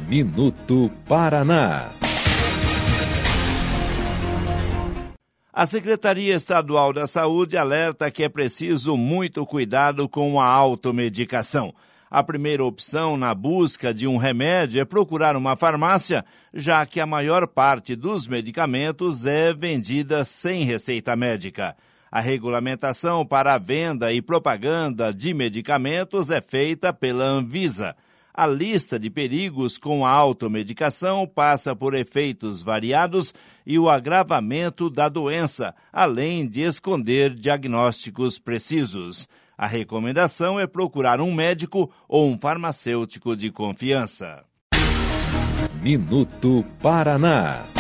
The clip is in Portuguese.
Minuto Paraná. A Secretaria Estadual da Saúde alerta que é preciso muito cuidado com a automedicação. A primeira opção na busca de um remédio é procurar uma farmácia, já que a maior parte dos medicamentos é vendida sem receita médica. A regulamentação para a venda e propaganda de medicamentos é feita pela Anvisa. A lista de perigos com a automedicação passa por efeitos variados e o agravamento da doença, além de esconder diagnósticos precisos. A recomendação é procurar um médico ou um farmacêutico de confiança. Minuto Paraná.